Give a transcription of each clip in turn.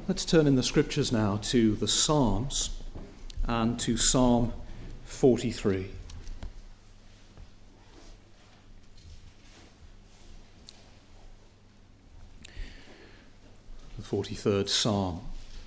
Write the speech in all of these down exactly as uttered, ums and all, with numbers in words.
Let's turn in the scriptures now to the Psalms and to Psalm forty-three. The forty-third Psalm.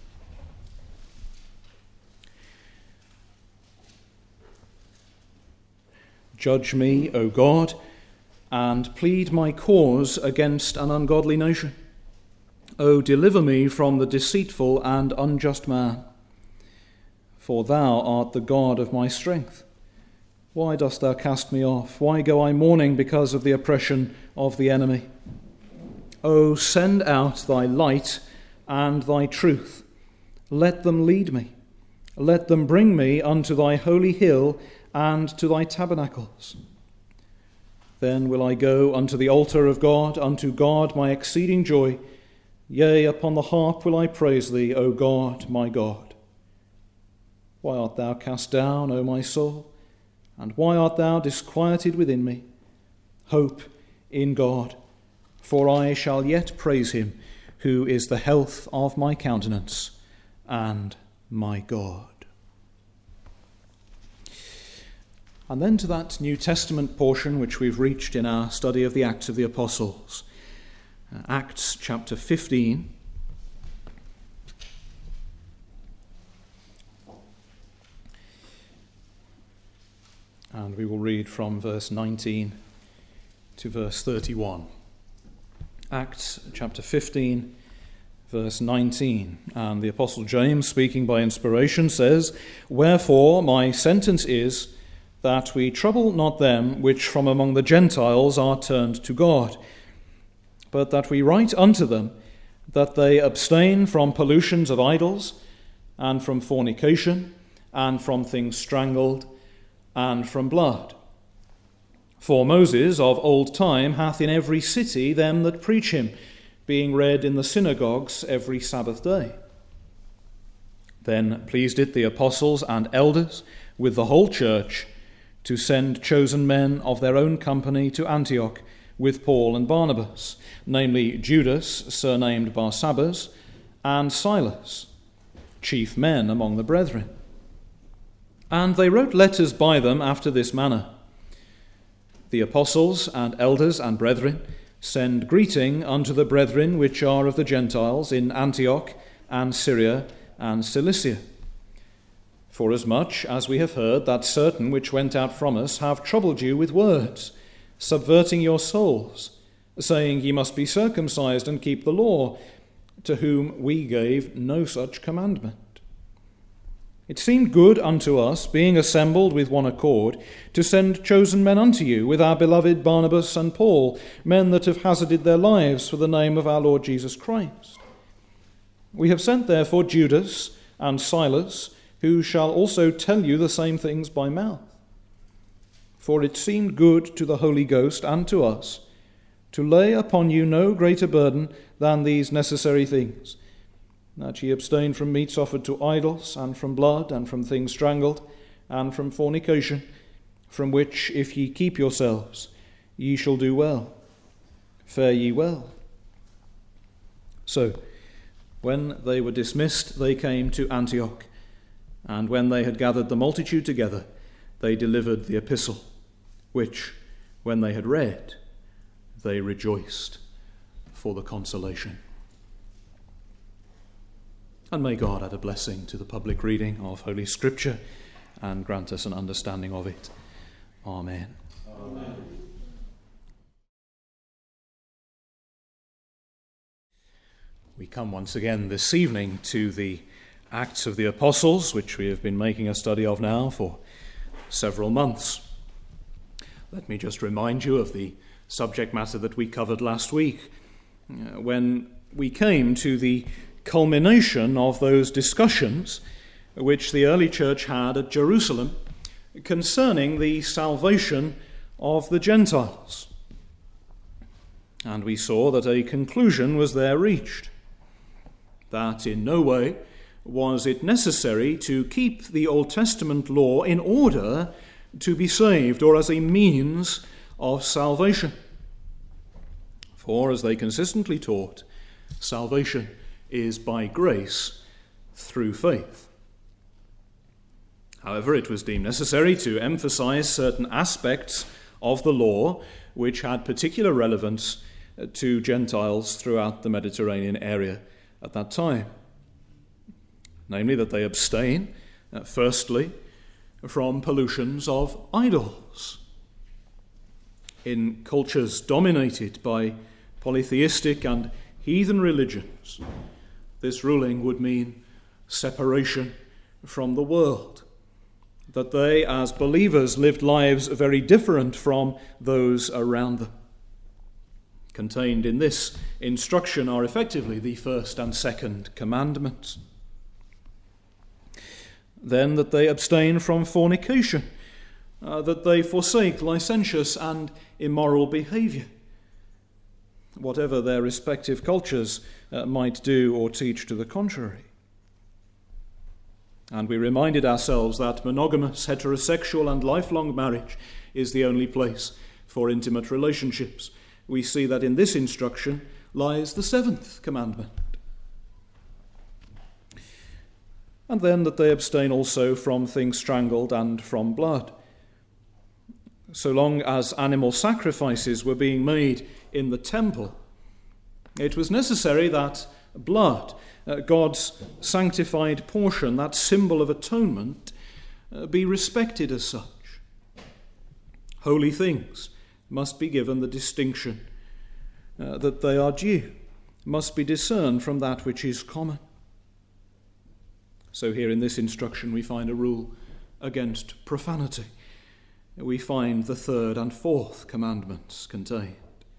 Judge me, O God, and plead my cause against an ungodly nation. O deliver me from the deceitful and unjust man. For thou art the God of my strength. Why dost thou cast me off? Why go I mourning because of the oppression of the enemy? O send out thy light and thy truth. Let them lead me. Let them bring me unto thy holy hill and to thy tabernacles. Then will I go unto the altar of God, unto God my exceeding joy. Yea, upon the harp will I praise thee, O God, my God. Why art thou cast down, O my soul? And why art thou disquieted within me? Hope in God, for I shall yet praise him, who is the health of my countenance and my God. And then to that New Testament portion which we've reached in our study of the Acts of the Apostles. Acts chapter fifteen. And we will read from verse nineteen to verse thirty-one. Acts chapter fifteen, verse nineteen. And the Apostle James, speaking by inspiration, says, "Wherefore my sentence is that we trouble not them which from among the Gentiles are turned to God, but that we write unto them that they abstain from pollutions of idols, and from fornication, and from things strangled, and from blood. For Moses of old time hath in every city them that preach him, being read in the synagogues every Sabbath day. Then pleased it the apostles and elders with the whole church to send chosen men of their own company to Antioch with Paul and Barnabas, namely Judas, surnamed Barsabbas, and Silas, chief men among the brethren. And they wrote letters by them after this manner: The apostles and elders and brethren send greeting unto the brethren which are of the Gentiles in Antioch and Syria and Cilicia. Forasmuch as we have heard that certain which went out from us have troubled you with words, subverting your souls, saying ye must be circumcised and keep the law, to whom we gave no such commandment. It seemed good unto us, being assembled with one accord, to send chosen men unto you, with our beloved Barnabas and Paul, men that have hazarded their lives for the name of our Lord Jesus Christ. We have sent therefore Judas and Silas, who shall also tell you the same things by mouth. For it seemed good to the Holy Ghost and to us to lay upon you no greater burden than these necessary things, that ye abstain from meats offered to idols, and from blood, and from things strangled, and from fornication, from which if ye keep yourselves, ye shall do well. Fare ye well." So, when they were dismissed, they came to Antioch, and when they had gathered the multitude together, they delivered the epistle, which, when they had read, they rejoiced for the consolation. And may God add a blessing to the public reading of Holy Scripture and grant us an understanding of it. Amen. Amen. We come once again this evening to the Acts of the Apostles, which we have been making a study of now for several months. Let me just remind you of the subject matter that we covered last week, uh, when we came to the culmination of those discussions which the early church had at Jerusalem concerning the salvation of the Gentiles. And we saw that a conclusion was there reached, that in no way was it necessary to keep the Old Testament law in order to be saved, or as a means of salvation. For, as they consistently taught, salvation is by grace through faith. However, it was deemed necessary to emphasize certain aspects of the law which had particular relevance to Gentiles throughout the Mediterranean area at that time. Namely, that they abstain, uh, firstly, from pollutions of idols. In cultures dominated by polytheistic and heathen religions, this ruling would mean separation from the world, that they, as believers, lived lives very different from those around them. Contained in this instruction are effectively the first and second commandments. Then that they abstain from fornication, uh, that they forsake licentious and immoral behavior, whatever their respective cultures uh, might do or teach to the contrary. And we reminded ourselves that monogamous, heterosexual and lifelong marriage is the only place for intimate relationships. We see that in this instruction lies the seventh commandment. And then that they abstain also from things strangled and from blood. So long as animal sacrifices were being made in the temple, it was necessary that blood, uh, God's sanctified portion, that symbol of atonement, uh, be respected as such. Holy things must be given the distinction uh, that they are due, must be discerned from that which is common. So here in this instruction we find a rule against profanity. We find the third and fourth commandments contained.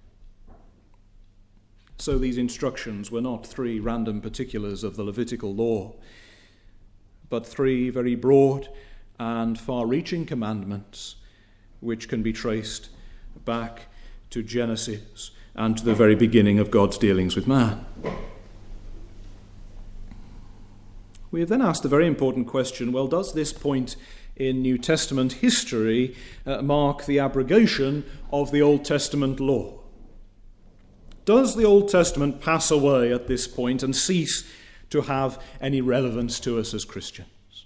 So these instructions were not three random particulars of the Levitical law, but three very broad and far-reaching commandments which can be traced back to Genesis and to the very beginning of God's dealings with man. We have then asked the very important question, well, does this point in New Testament history uh, mark the abrogation of the Old Testament law? Does the Old Testament pass away at this point and cease to have any relevance to us as Christians?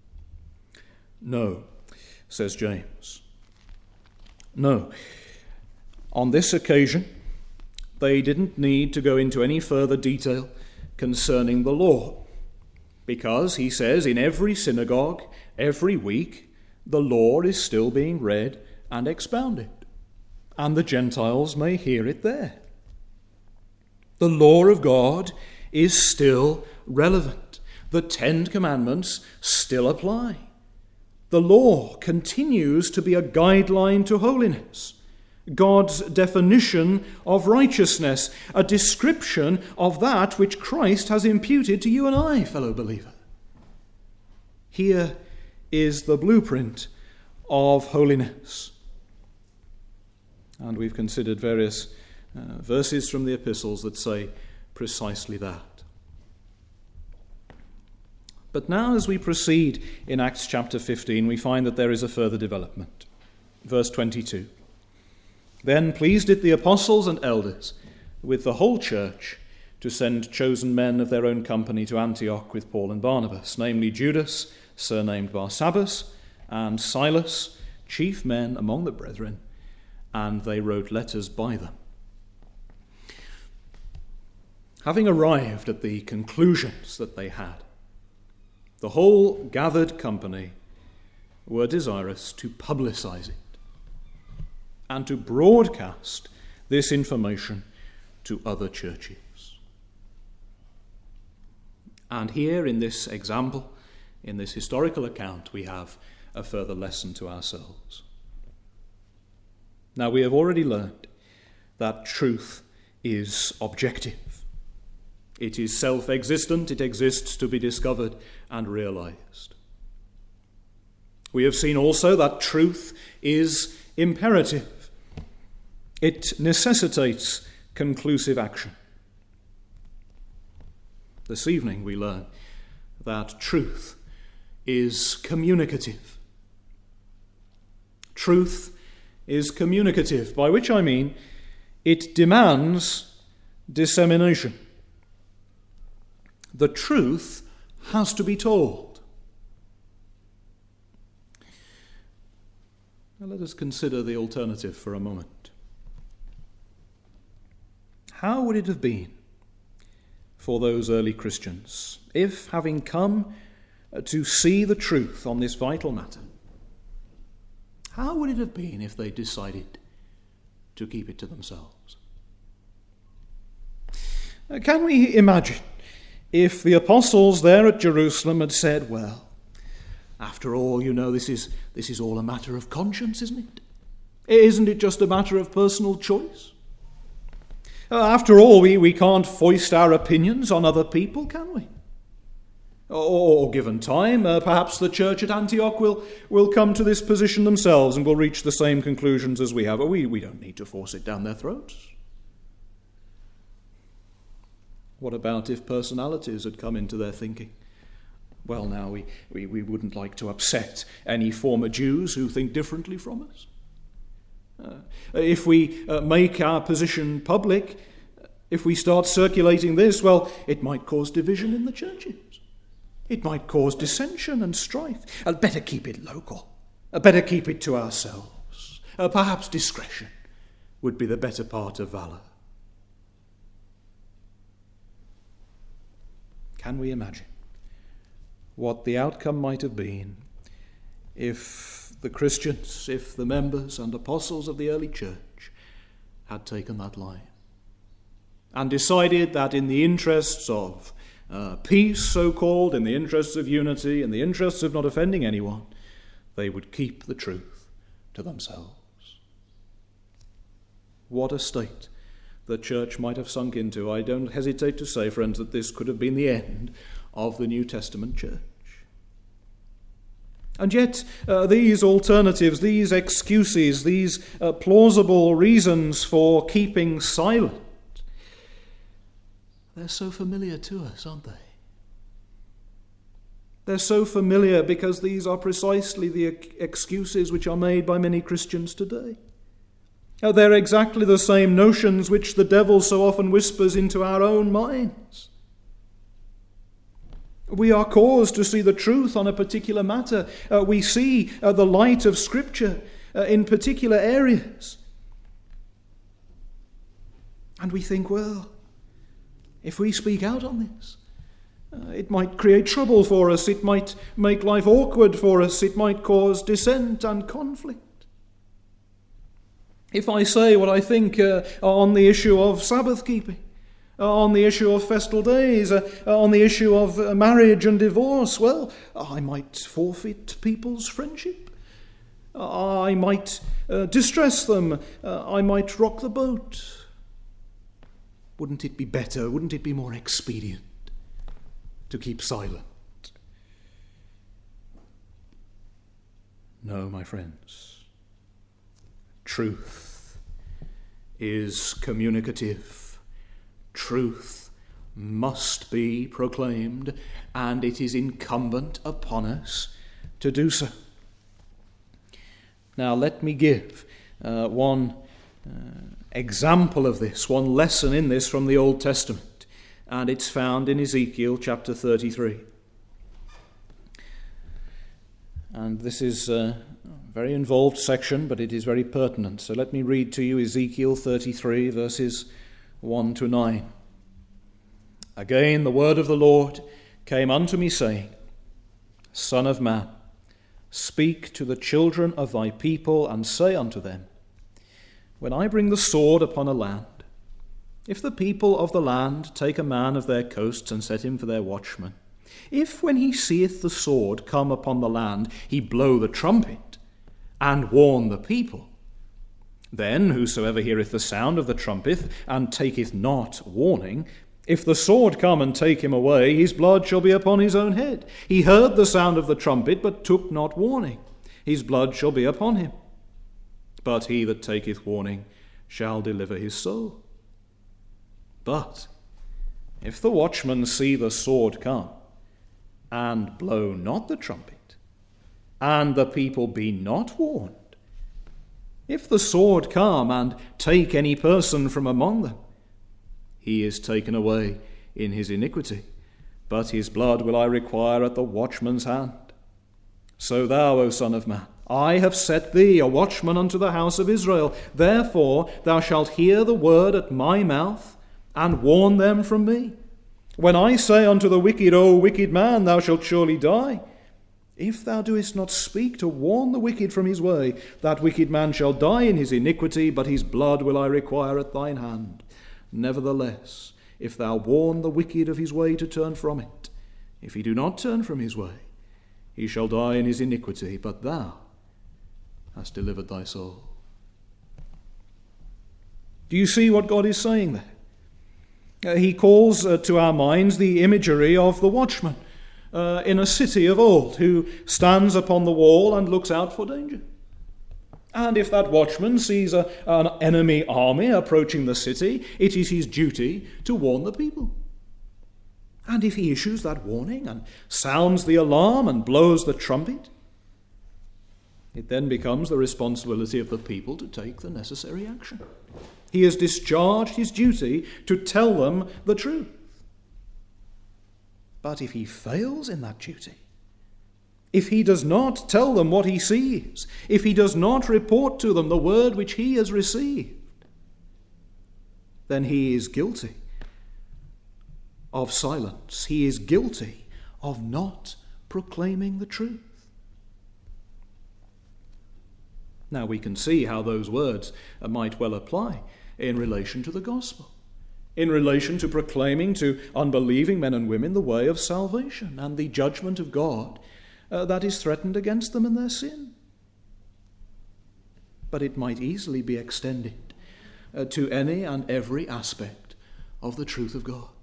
No, says James. No. On this occasion, they didn't need to go into any further detail concerning the law, because, he says, in every synagogue, every week, the law is still being read and expounded, and the Gentiles may hear it there. The law of God is still relevant. The Ten Commandments still apply. The law continues to be a guideline to holiness, God's definition of righteousness, a description of that which Christ has imputed to you and I, fellow believer. Here is the blueprint of holiness. And we've considered various uh, verses from the epistles that say precisely that. But now as we proceed in Acts chapter fifteen, we find that there is a further development. Verse twenty-two. Then pleased it the apostles and elders with the whole church to send chosen men of their own company to Antioch with Paul and Barnabas, namely Judas, surnamed Barsabbas, and Silas, chief men among the brethren, and they wrote letters by them. Having arrived at the conclusions that they had, the whole gathered company were desirous to publicize it and to broadcast this information to other churches. And here in this example, in this historical account, we have a further lesson to ourselves. Now, we have already learned that truth is objective. It is self-existent. It exists to be discovered and realized. We have seen also that truth is imperative. It necessitates conclusive action. This evening we learn that truth is communicative. Truth is communicative, by which I mean it demands dissemination. The truth has to be told. Now let us consider the alternative for a moment. How would it have been for those early Christians if, having come to see the truth on this vital matter, how would it have been if they decided to keep it to themselves? Can we imagine if the apostles there at Jerusalem had said, well, after all, you know, this is this is all a matter of conscience, isn't it? Isn't it just a matter of personal choice? Uh, after all, we, we can't foist our opinions on other people, can we? Or, or given time, uh, perhaps the church at Antioch will, will come to this position themselves and will reach the same conclusions as we have. But we, we don't need to force it down their throats. What about if personalities had come into their thinking? Well, now, we, we, we wouldn't like to upset any former Jews who think differently from us. Uh, if we uh, make our position public, if we start circulating this, well, it might cause division in the churches. It might cause dissension and strife. I'd better keep it local. I'd better keep it to ourselves. Uh, perhaps discretion would be the better part of valor. Can we imagine what the outcome might have been if the Christians, if the members and apostles of the early church had taken that line and decided that in the interests of uh, peace, so-called, in the interests of unity, in the interests of not offending anyone, they would keep the truth to themselves? What a state the church might have sunk into. I don't hesitate to say, friends, that this could have been the end of the New Testament church. And yet, uh, these alternatives, these excuses, these uh, plausible reasons for keeping silent, they're so familiar to us, aren't they? They're so familiar because these are precisely the excuses which are made by many Christians today. They're exactly the same notions which the devil so often whispers into our own minds. We are caused to see the truth on a particular matter. Uh, we see uh, the light of Scripture uh, in particular areas. And we think, well, if we speak out on this, uh, it might create trouble for us. It might make life awkward for us. It might cause dissent and conflict. If I say what I think uh, on the issue of Sabbath keeping, uh, on the issue of festal days, uh, on the issue of uh, marriage and divorce, well, I might forfeit people's friendship. Uh, I might uh, distress them. Uh, I might rock the boat. Wouldn't it be better, wouldn't it be more expedient to keep silent? No, my friends. Truth is communicative. Truth must be proclaimed, and it is incumbent upon us to do so. Now, let me give uh, one uh, example of this, one lesson in this from the Old Testament, and it's found in Ezekiel chapter thirty-three. And this is a very involved section, but it is very pertinent. So let me read to you Ezekiel thirty-three, verses one to nine. Again the word of the Lord came unto me, saying, Son of man, speak to the children of thy people, and say unto them, When I bring the sword upon a land, if the people of the land take a man of their coasts and set him for their watchman, if when he seeth the sword come upon the land, he blow the trumpet, and warn the people, then whosoever heareth the sound of the trumpet, and taketh not warning, if the sword come and take him away, his blood shall be upon his own head. He heard the sound of the trumpet, but took not warning. His blood shall be upon him. But he that taketh warning shall deliver his soul. But if the watchman see the sword come, and blow not the trumpet, and the people be not warned, if the sword come and take any person from among them, he is taken away in his iniquity, but his blood will I require at the watchman's hand. So thou, O son of man, I have set thee a watchman unto the house of Israel. Therefore thou shalt hear the word at my mouth, and warn them from me. When I say unto the wicked, O wicked man, thou shalt surely die, if thou doest not speak to warn the wicked from his way, that wicked man shall die in his iniquity, but his blood will I require at thine hand. Nevertheless, if thou warn the wicked of his way to turn from it, if he do not turn from his way, he shall die in his iniquity, but thou hast delivered thy soul. Do you see what God is saying there? Uh, he calls uh, to our minds the imagery of the watchman uh, in a city of old who stands upon the wall and looks out for danger. And if that watchman sees a, an enemy army approaching the city, it is his duty to warn the people. And if he issues that warning and sounds the alarm and blows the trumpet, it then becomes the responsibility of the people to take the necessary action. He has discharged his duty to tell them the truth. But if he fails in that duty, if he does not tell them what he sees, if he does not report to them the word which he has received, then he is guilty of silence. He is guilty of not proclaiming the truth. Now we can see how those words might well apply in relation to the gospel, in relation to proclaiming to unbelieving men and women the way of salvation and the judgment of God uh, that is threatened against them in their sin. But it might easily be extended uh, to any and every aspect of the truth of God.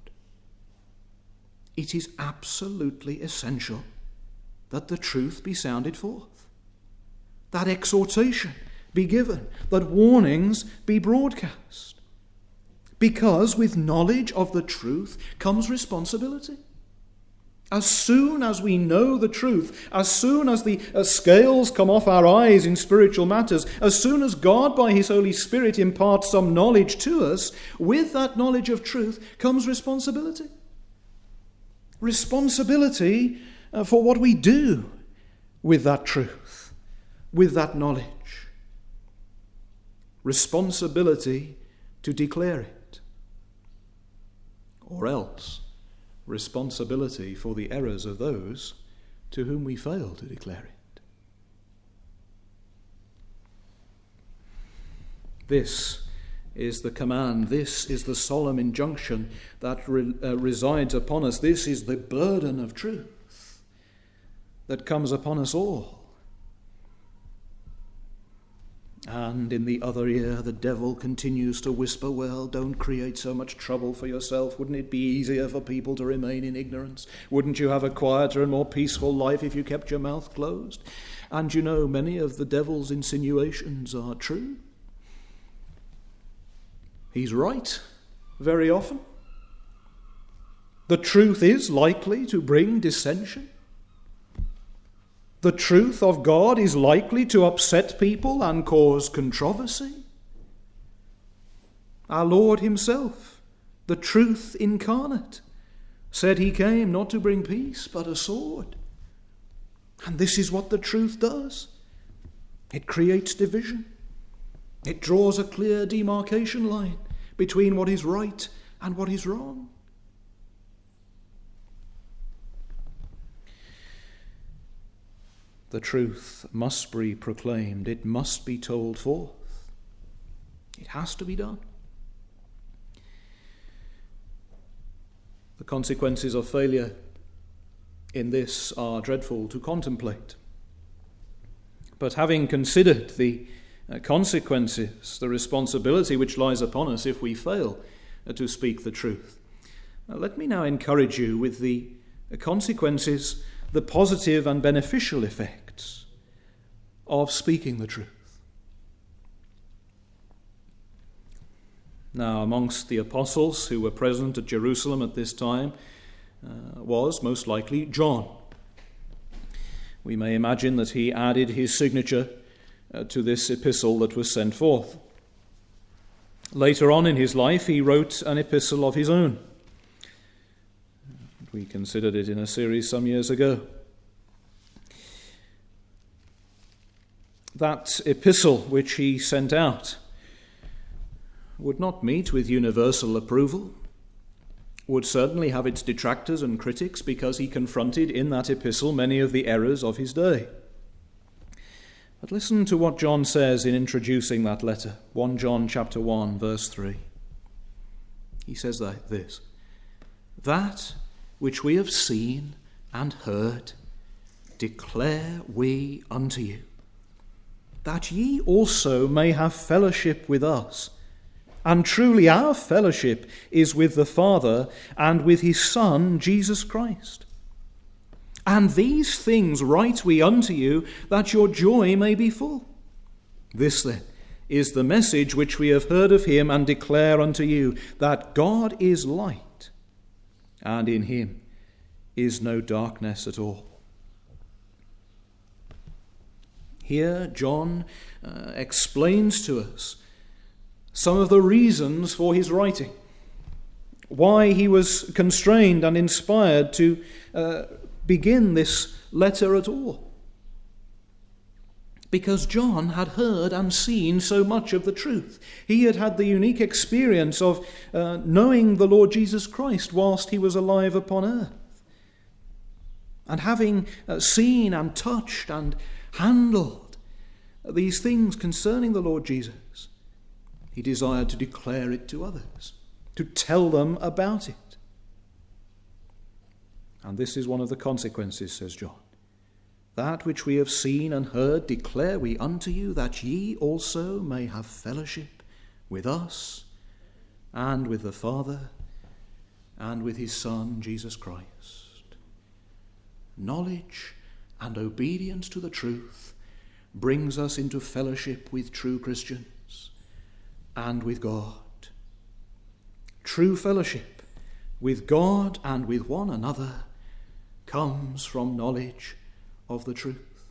It is absolutely essential that the truth be sounded forth, that exhortation be given, that warnings be broadcast. Because with knowledge of the truth comes responsibility. As soon as we know the truth, as soon as the as scales come off our eyes in spiritual matters, as soon as God by his Holy Spirit imparts some knowledge to us, with that knowledge of truth comes responsibility. Responsibility uh, for what we do with that truth, with that knowledge. Responsibility to declare it. Or else, responsibility for the errors of those to whom we fail to declare it. This is the command, this is the solemn injunction that re, uh, resides upon us. This is the burden of truth that comes upon us all. And in the other ear, the devil continues to whisper, well, don't create so much trouble for yourself. Wouldn't it be easier for people to remain in ignorance? Wouldn't you have a quieter and more peaceful life if you kept your mouth closed? And you know, many of the devil's insinuations are true. He's right very often. The truth is likely to bring dissension. The truth of God is likely to upset people and cause controversy. Our Lord himself, the truth incarnate, said he came not to bring peace, but a sword. And this is what the truth does. It creates division. It draws a clear demarcation line between what is right and what is wrong. The truth must be proclaimed. It must be told forth. It has to be done. The consequences of failure in this are dreadful to contemplate. But having considered the consequences, the responsibility which lies upon us if we fail to speak the truth, let me now encourage you with the consequences, the positive and beneficial effects of speaking the truth. Now, amongst the apostles who were present at Jerusalem at this time uh, was most likely John. We may imagine that he added his signature uh, to this epistle that was sent forth. Later on in his life, he wrote an epistle of his own. We considered it in a series some years ago. That epistle which he sent out would not meet with universal approval, would certainly have its detractors and critics, because he confronted in that epistle many of the errors of his day. But listen to what John says in introducing that letter, First John chapter one, verse three. He says that this, "That which we have seen and heard declare we unto you, that ye also may have fellowship with us. And truly our fellowship is with the Father and with his Son, Jesus Christ. And these things write we unto you, that your joy may be full. This then is the message which we have heard of him and declare unto you, that God is light, and in him is no darkness at all." Here John uh, explains to us some of the reasons for his writing, why he was constrained and inspired to uh, begin this letter at all. Because John had heard and seen so much of the truth. He had had the unique experience of uh, knowing the Lord Jesus Christ whilst he was alive upon earth. And having uh, seen and touched and handled these things concerning the Lord Jesus, he desired to declare it to others, to tell them about it. And this is one of the consequences, says John. "That which we have seen and heard declare we unto you, that ye also may have fellowship with us and with the Father and with his Son, Jesus Christ." Knowledge and obedience to the truth brings us into fellowship with true Christians and with God. True fellowship with God and with one another comes from knowledge of the truth.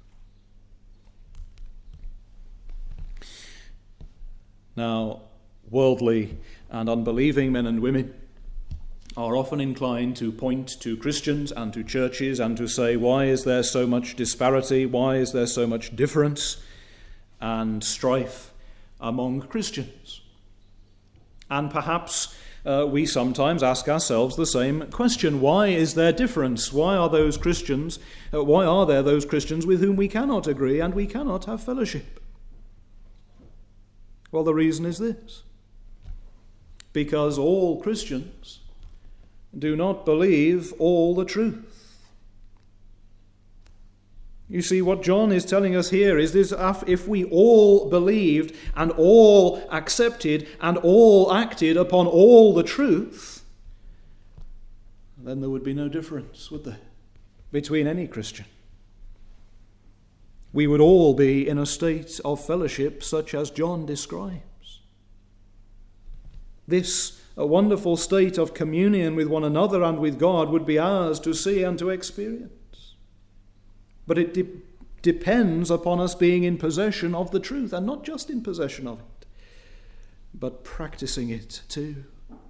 Now, worldly and unbelieving men and women are often inclined to point to Christians and to churches and to say, why is there so much disparity? Why is there so much difference and strife among Christians? And perhaps uh, we sometimes ask ourselves the same question. Why is there difference? Why are those Christians, uh, why are there those Christians with whom we cannot agree and we cannot have fellowship? Well, the reason is this. Because all Christians do not believe all the truth. You see, what John is telling us here is this: if we all believed and all accepted and all acted upon all the truth, then there would be no difference, would there, between any Christian? We would all be in a state of fellowship such as John describes. This a wonderful state of communion with one another and with God would be ours to see and to experience. But it de- depends upon us being in possession of the truth, and not just in possession of it, but practicing it too.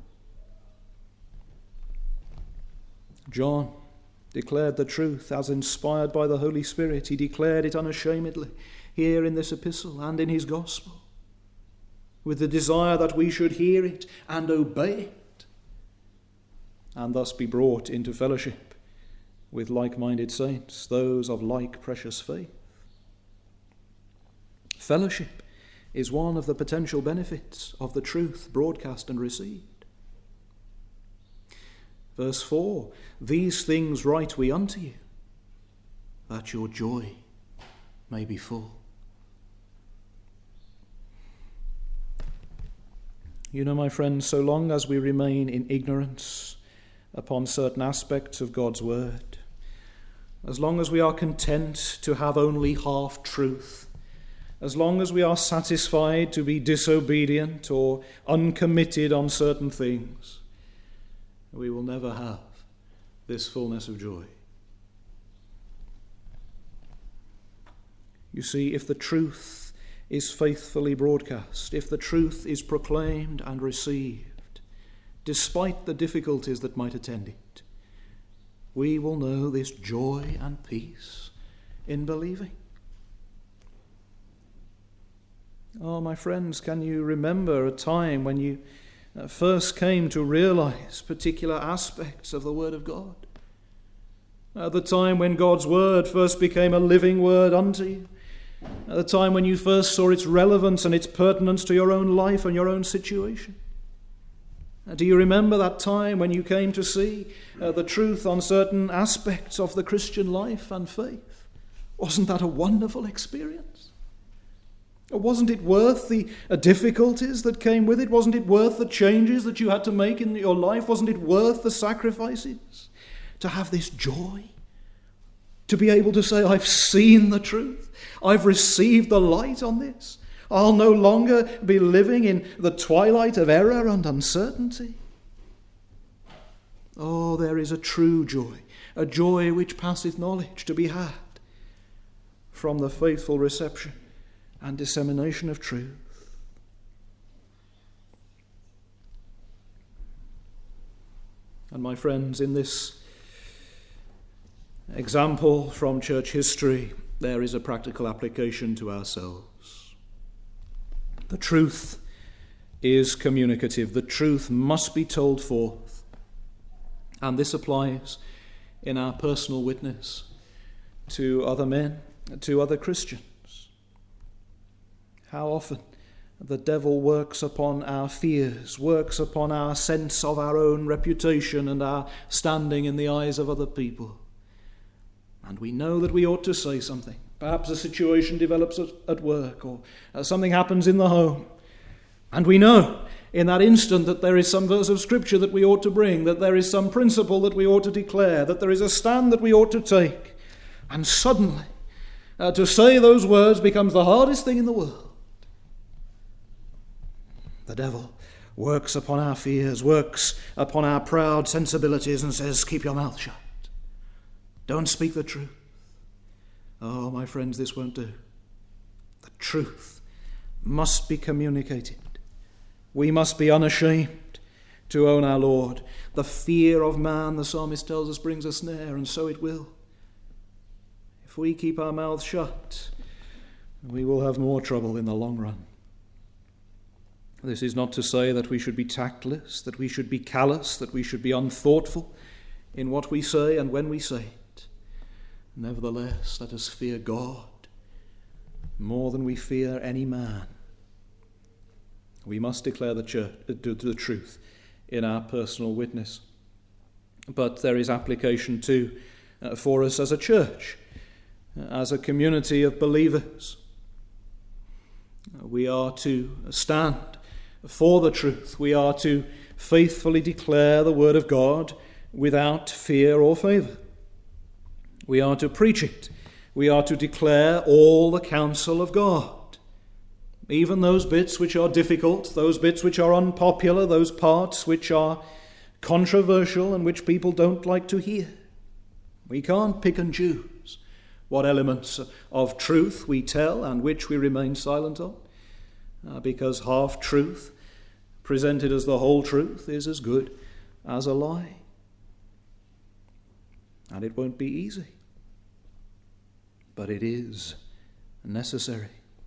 John declared the truth as inspired by the Holy Spirit. He declared it unashamedly here in this epistle and in his gospel, with the desire that we should hear it and obey it, and thus be brought into fellowship with like-minded saints, those of like precious faith. Fellowship is one of the potential benefits of the truth broadcast and received. Verse four, "These things write we unto you, that your joy may be full." You know, my friends, so long as we remain in ignorance upon certain aspects of God's word, as long as we are content to have only half truth, as long as we are satisfied to be disobedient or uncommitted on certain things, we will never have this fullness of joy. You see, if the truth is faithfully broadcast, if the truth is proclaimed and received, despite the difficulties that might attend it, we will know this joy and peace in believing. Oh, my friends, can you remember a time when you first came to realize particular aspects of the Word of God? At the time when God's Word first became a living Word unto you? At the time when you first saw its relevance and its pertinence to your own life and your own situation? Do you remember that time when you came to see uh, the truth on certain aspects of the Christian life and faith? Wasn't that a wonderful experience? Wasn't it worth the uh, difficulties that came with it? Wasn't it worth the changes that you had to make in your life? Wasn't it worth the sacrifices to have this joy? To be able to say, I've seen the truth. I've received the light on this. I'll no longer be living in the twilight of error and uncertainty. Oh, there is a true joy, a joy which passeth knowledge, to be had from the faithful reception and dissemination of truth. And my friends, in this example from church history, there is a practical application to ourselves. The truth is communicative. The truth must be told forth. And this applies in our personal witness to other men, to other Christians. How often the devil works upon our fears, works upon our sense of our own reputation and our standing in the eyes of other people. And we know that we ought to say something. Perhaps a situation develops at work, or something happens in the home. And we know in that instant that there is some verse of Scripture that we ought to bring, that there is some principle that we ought to declare, that there is a stand that we ought to take. And suddenly, uh, to say those words becomes the hardest thing in the world. The devil works upon our fears, works upon our proud sensibilities and says, keep your mouth shut. Don't speak the truth. Oh, my friends, this won't do. The truth must be communicated. We must be unashamed to own our Lord. The fear of man, the psalmist tells us, brings a snare, and so it will. If we keep our mouths shut, we will have more trouble in the long run. This is not to say that we should be tactless, that we should be callous, that we should be unthoughtful in what we say and when we say it. Nevertheless, let us fear God more than we fear any man. We must declare the, church, the truth in our personal witness. But there is application too uh, for us as a church, as a community of believers. We are to stand for the truth. We are to faithfully declare the word of God without fear or favour. We are to preach it. We are to declare all the counsel of God. Even those bits which are difficult, those bits which are unpopular, those parts which are controversial and which people don't like to hear. We can't pick and choose what elements of truth we tell and which we remain silent on, uh, because half-truth presented as the whole truth is as good as a lie. And it won't be easy. But it is necessary.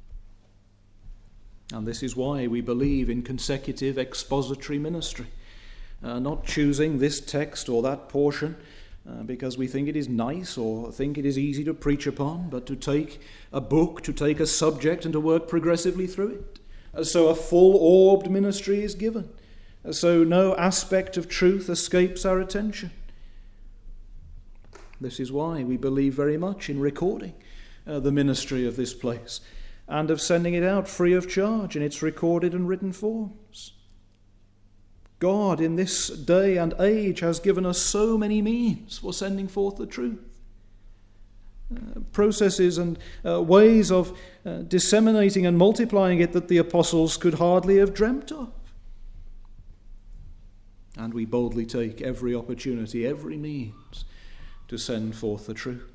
And this is why we believe in consecutive expository ministry. Uh, not choosing this text or that portion uh, because we think it is nice or think it is easy to preach upon, but to take a book, to take a subject and to work progressively through it. Uh, so a full-orbed ministry is given. Uh, so no aspect of truth escapes our attention. This is why we believe very much in recording uh, the ministry of this place and of sending it out free of charge in its recorded and written forms. God in this day and age has given us so many means for sending forth the truth. Uh, processes and uh, ways of uh, disseminating and multiplying it that the apostles could hardly have dreamt of. And we boldly take every opportunity, every means to send forth the truth.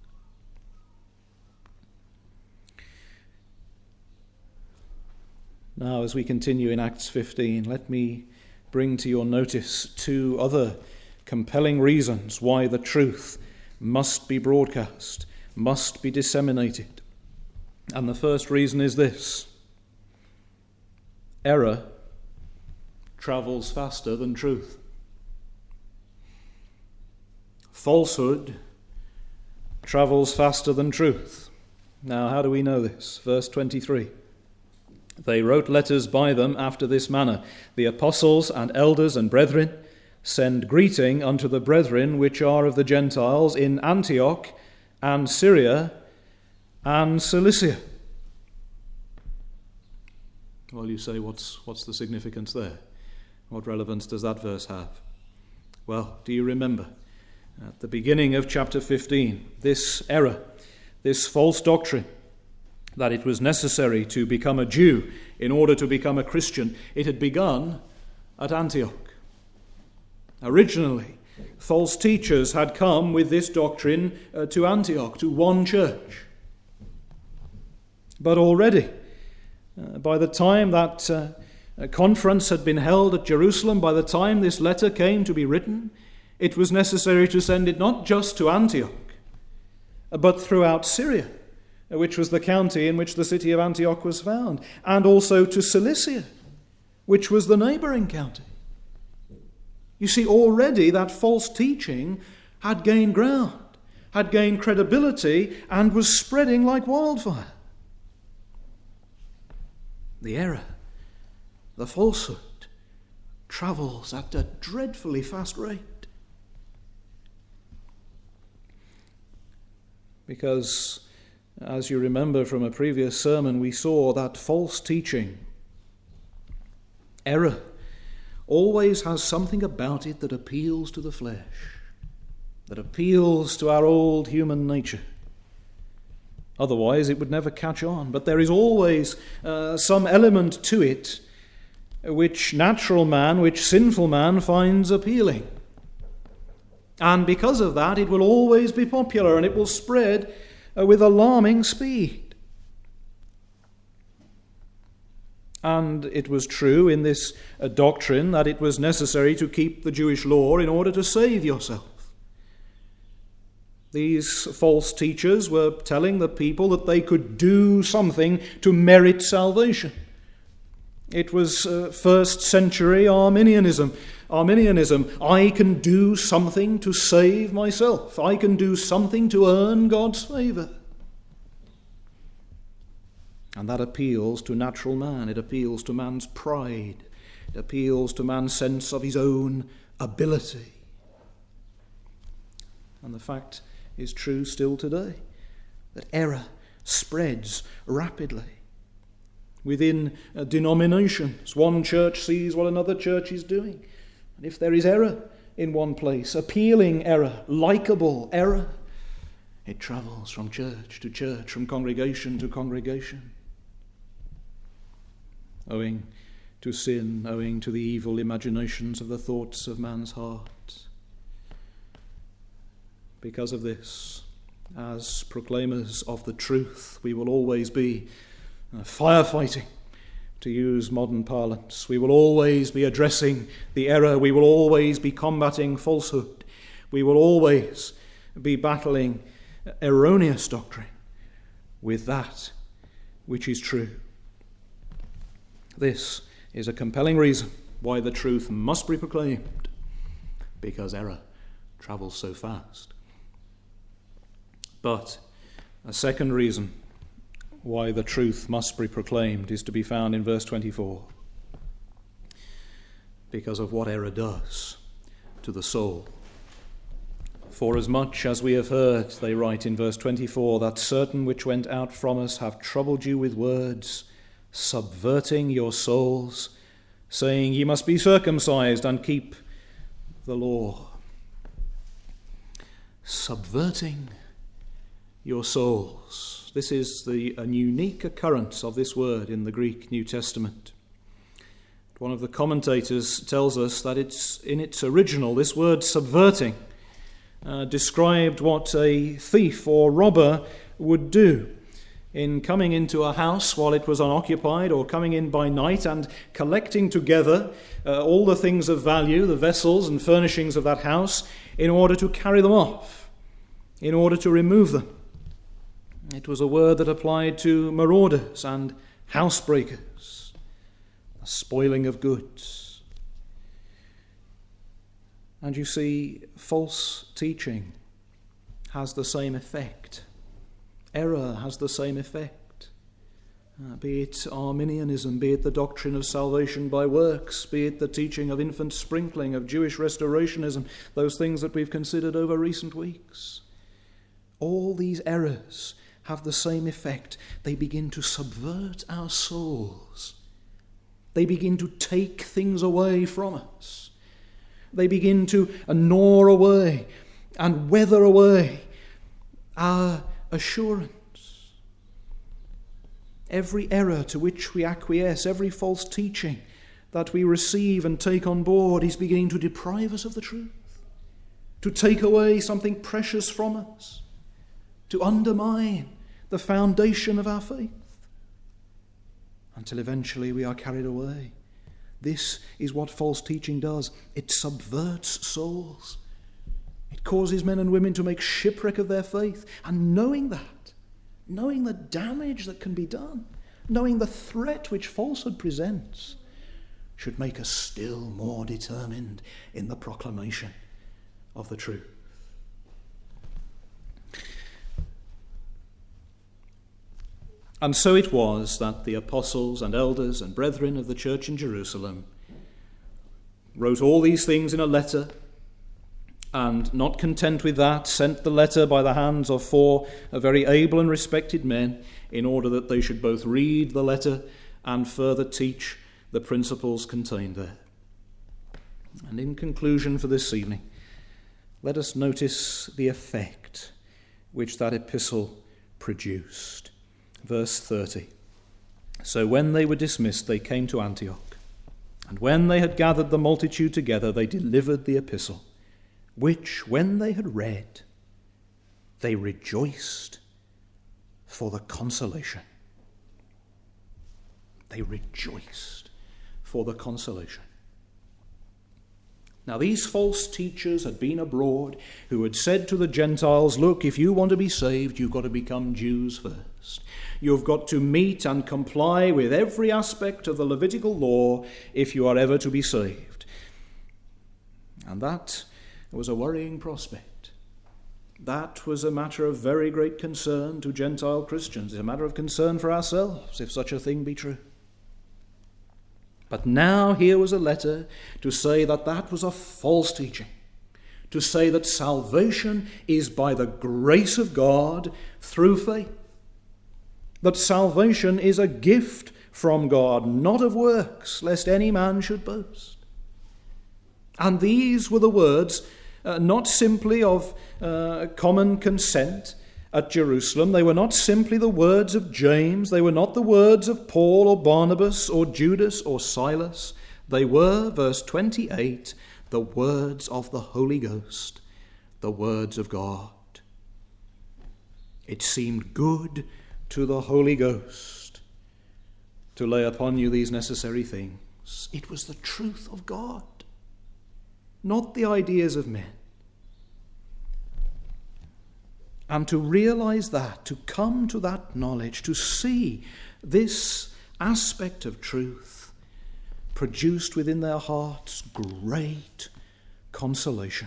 Now, as we continue in Acts fifteen, let me bring to your notice two other compelling reasons why the truth must be broadcast, must be disseminated. And the first reason is this: error travels faster than truth. Falsehood travels faster than truth. Now, how do we know this? Verse twenty-three. They wrote letters by them after this manner: the apostles and elders and brethren send greeting unto the brethren which are of the Gentiles in Antioch and Syria and Cilicia. Well, you say, what's, what's the significance there? What relevance does that verse have? Well, do you remember at the beginning of chapter fifteen, this error, this false doctrine, that it was necessary to become a Jew in order to become a Christian, it had begun at Antioch. Originally, false teachers had come with this doctrine uh, to Antioch, to one church. But already, uh, by the time that uh, a conference had been held at Jerusalem, by the time this letter came to be written, it was necessary to send it not just to Antioch, but throughout Syria, which was the county in which the city of Antioch was found, and also to Cilicia, which was the neighboring county. You see, already that false teaching had gained ground, had gained credibility, and was spreading like wildfire. The error, the falsehood, travels at a dreadfully fast rate. Because, as you remember from a previous sermon, we saw that false teaching, error, always has something about it that appeals to the flesh, that appeals to our old human nature. Otherwise, it would never catch on. But there is always uh, some element to it which natural man, which sinful man finds appealing. And because of that, it will always be popular, and it will spread uh, with alarming speed. And it was true in this uh, doctrine that it was necessary to keep the Jewish law in order to save yourself. These false teachers were telling the people that they could do something to merit salvation. It was uh, first century Arminianism. Arminianism, I can do something to save myself. I can do something to earn God's favor. And that appeals to natural man. It appeals to man's pride. It appeals to man's sense of his own ability. And the fact is true still today, that error spreads rapidly within uh, denominations. One church sees what another church is doing. And if there is error in one place, appealing error, likable error, it travels from church to church, from congregation to congregation. Owing to sin, owing to the evil imaginations of the thoughts of man's heart. Because of this, as proclaimers of the truth, we will always be uh, firefighting, to use modern parlance. We will always be addressing the error. We will always be combating falsehood. We will always be battling erroneous doctrine with that which is true. This is a compelling reason why the truth must be proclaimed, because error travels so fast. But a second reason why the truth must be proclaimed is to be found in verse twenty-four. Because of what error does to the soul. For as much as we have heard, they write in verse twenty-four, that certain which went out from us have troubled you with words, subverting your souls, saying, ye must be circumcised and keep the law. Subverting your souls. This is the a unique occurrence of this word in the Greek New Testament. One of the commentators tells us that it's in its original, this word subverting uh, described what a thief or robber would do. in coming into a house while it was unoccupied, or coming in by night and collecting together uh, all the things of value, the vessels and furnishings of that house, in order to carry them off, in order to remove them. It was a word that applied to marauders and housebreakers, the spoiling of goods. And you see, false teaching has the same effect. Error has the same effect. Uh, be it Arminianism, be it the doctrine of salvation by works, be it the teaching of infant sprinkling, of Jewish restorationism, those things that we've considered over recent weeks. All these errors have the same effect. They begin to subvert our souls. They begin to take things away from us. They begin to gnaw away and weather away our assurance. Every error to which we acquiesce, every false teaching that we receive and take on board is beginning to deprive us of the truth, to take away something precious from us, to undermine the foundation of our faith, until eventually we are carried away. This is what false teaching does. It subverts souls. It causes men and women to make shipwreck of their faith. And knowing that, knowing the damage that can be done, knowing the threat which falsehood presents, should make us still more determined in the proclamation of the truth. And so it was that the apostles and elders and brethren of the church in Jerusalem wrote all these things in a letter, and not content with that, sent the letter by the hands of four very able and respected men, in order that they should both read the letter and further teach the principles contained there. And in conclusion for this evening, let us notice the effect which that epistle produced. Verse thirty. So when they were dismissed, they came to Antioch. And when they had gathered the multitude together, they delivered the epistle, which, when they had read, they rejoiced for the consolation. They rejoiced for the consolation. Now, these false teachers had been abroad who had said to the Gentiles, look, if you want to be saved, you've got to become Jews first. You've got to meet and comply with every aspect of the Levitical law if you are ever to be saved. And that was a worrying prospect. That was a matter of very great concern to Gentile Christians. It's a matter of concern for ourselves, if such a thing be true. But now here was a letter to say that that was a false teaching, to say that salvation is by the grace of God through faith, that salvation is a gift from God, not of works, lest any man should boast. And these were the words, uh, not simply of uh, common consent at Jerusalem. They were not simply the words of James. They were not the words of Paul or Barnabas or Judas or Silas. They were, verse twenty-eight, the words of the Holy Ghost, the words of God. It seemed good to the Holy Ghost to lay upon you these necessary things. It was the truth of God, not the ideas of men. And to realize that, to come to that knowledge, to see this aspect of truth produced within their hearts great consolation.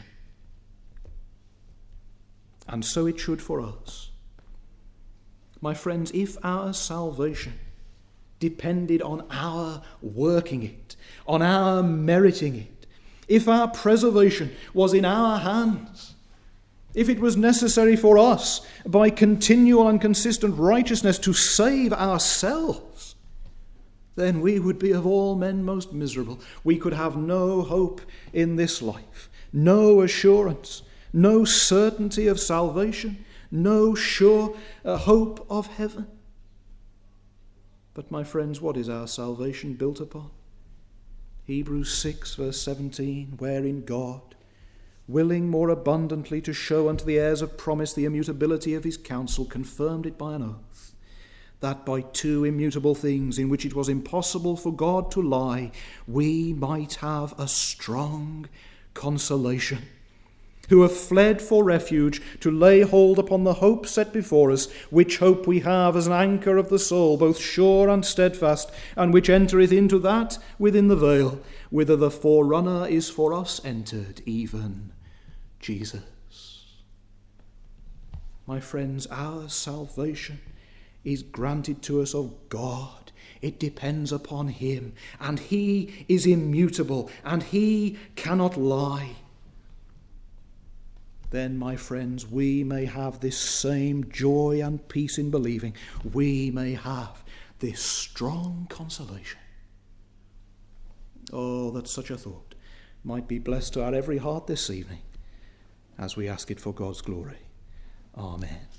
And so it should for us. My friends, if our salvation depended on our working it, on our meriting it, if our preservation was in our hands, if it was necessary for us by continual and consistent righteousness to save ourselves, then we would be of all men most miserable. We could have no hope in this life, no assurance, no certainty of salvation, no sure uh, hope of heaven. But my friends, what is our salvation built upon? Hebrews six verse seventeen, wherein God, willing more abundantly to show unto the heirs of promise the immutability of his counsel, confirmed it by an oath, that by two immutable things in which it was impossible for God to lie, we might have a strong consolation, who have fled for refuge to lay hold upon the hope set before us, which hope we have as an anchor of the soul, both sure and steadfast, and which entereth into that within the veil, whither the forerunner is for us entered, even Jesus. My friends, our salvation is granted to us of God. It depends upon him, and he is immutable, and he cannot lie. Then, my friends, we may have this same joy and peace in believing. We may have this strong consolation. Oh, that such a thought might be blessed to our every heart this evening, as we ask it for God's glory. Amen.